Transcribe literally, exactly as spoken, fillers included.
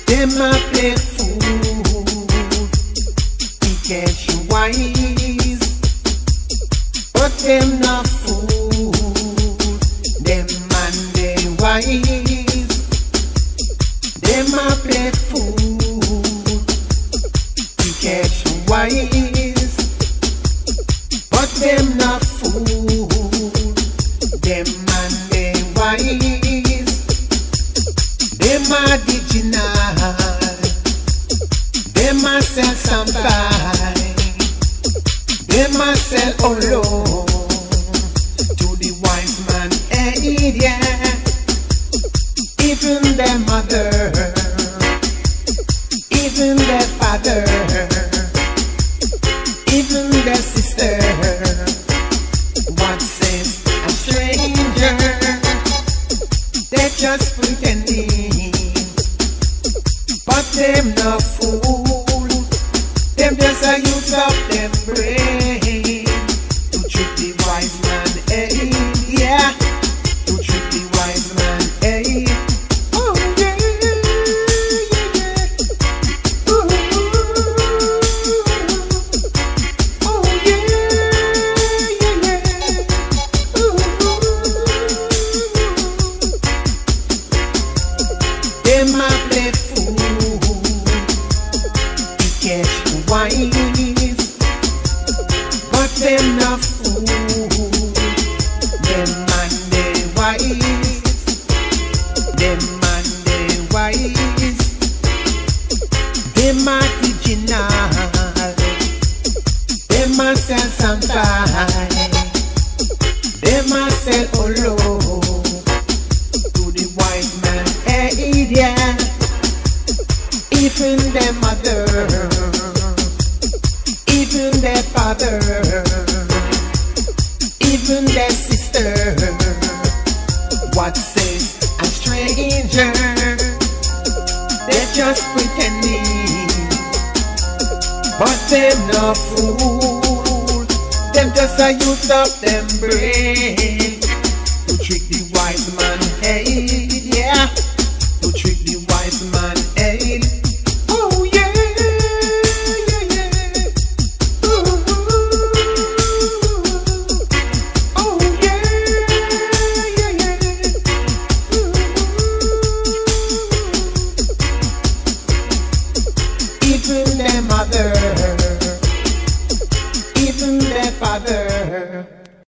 Them a play fool, he catch you wise, but them not fool. Them man they wise. Them a play fool, he catch you wise, but them not fool. Them man they wise. Them a diginal, them a sell some fine, them a sell alone to the wise man, eh, yeah. Even their mother, even their father, even their sister, what says a stranger, they're just pretending. But them no fool, them just a use up them brain to trick the wise man, eh, yeah, to trick the wise man, eh. Oh yeah, yeah, yeah. Ooh. Oh yeah, yeah, yeah. Ooh. Them a play fool, catch wise, but them not fool. Them man they wise, them man they wise. Them a original, them a sell some fine, them a sell all to the wise man, eh, yeah. Even their mother, even their father, even their sister, what says a stranger, they're just pretending. But them no fool, them just a use up them brain to trick the wise man, hey, yeah, to trick the wise man, hey. Oh yeah, yeah, yeah. Ooh. Oh yeah, yeah, yeah. Ooh. Even their mother,